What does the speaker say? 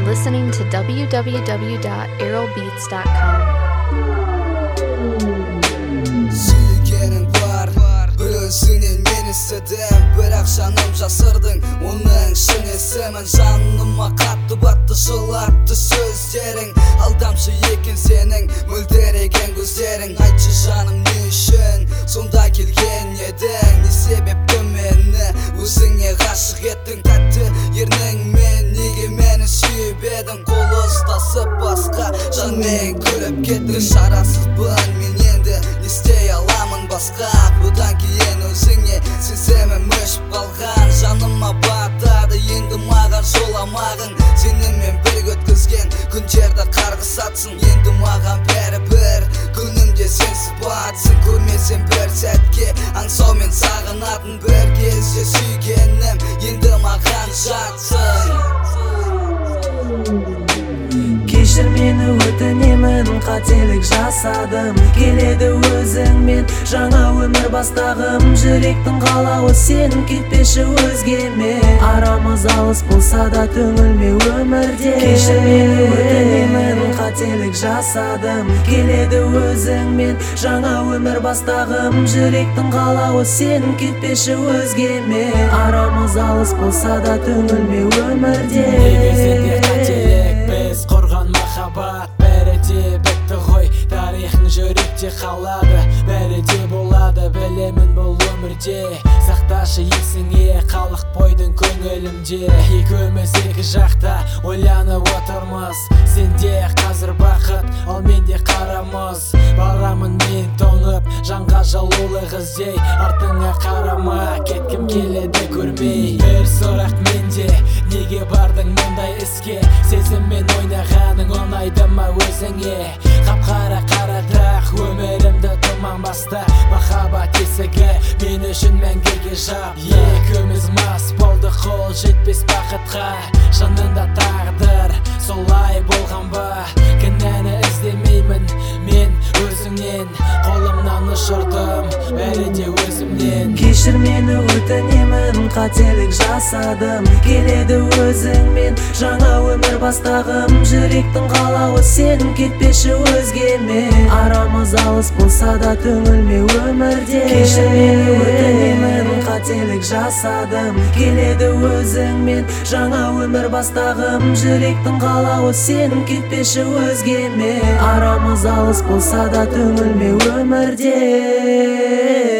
listening to www.errolbeats.com. Suygening var, bir özünen men istedim, biroq жаным жасырдың, оның шын есімін. Жаныма қатты батты, жылатты сөздерің, алдамшы екен сенің мөлдіреген көздерің. Айтшы жаным, не үшін сонда келген едің, не себепті мені өзіңе ғашық еттің? Тәтті ерніңмен неге мені сүйіп едің? Қол ұстасып басқа жанмен күліп кеттің. Шарасызбын мен енді, не істей аламын басқа? Бұдан кейін өзіңе сезімім өшіп қалған. Жаныма батады енді маған жоламағың, сенімен бірге өткізген күндерді қарғысатсың. Енді маған бәрібір, күнімде сенсіз батсын. Көрмесем бір сәтке аңсаумен сағынатын, бір кезде сүйгенім енді маған жатсын. Кешір мені, өтінемін, қателік жасадым. Келеді өзіңмен жаңа өмір бастағым. Жүректің қалауы сен кетпеші өзгеме. Арамыз алыс болса да түңілме өмірде. Кешір мені, өтінемін, қателік жасадым. Келеді өзіңмен жаңа өмір бастағым. Жүректің қалауы сен кетпеші өзгеме. Арамыз алыс болса да түңілме өмірде. Біз құрған махаббат бәрі де бітті ғой, тарихың жүректе қалады, бәрі де болады, білемін бұл өмірде. Сақташы есіңе халық бойдың көңілімде, екеуміз екі жақта ойланып отырмыз. Сенде қазір бақыт, ал менде қарамыз. Барамын мен тоңып, жанға жалулы іздей, артыңа қарама, кеткім келеді көрмей. Бір сұрақ менде, неге бардың мұндай іске? Сезіммен ойнағаның ұнайды ма өзіңе? Қап-қара қарадақ өмірімді тұман басты, махаббат есігі мен үшін мәңгіге жап. Екеуміз мас болды, қол жетпес бақытқа, шынында тағдыр солай болған ба? Кінәні іздемеймін мен өзіңнен, қолымнан ұшырдым бәрі де өзімнен. Кешір мені, өтінемін, қателік жасадым. Келеді өзіңмен жаңа өмір бастағым. Жүректің қалауы сен кетпеші өзгеме. Арамыз алыс болса да түңілме өмірде. Кешір мені, өтінемін, қателік жасадым. Келеді өзіңмен жаңа өмір бастағым. Жүректің қалауы сен кетпеші өзгеме. Арамыз алыс болса да түңілме өмірде.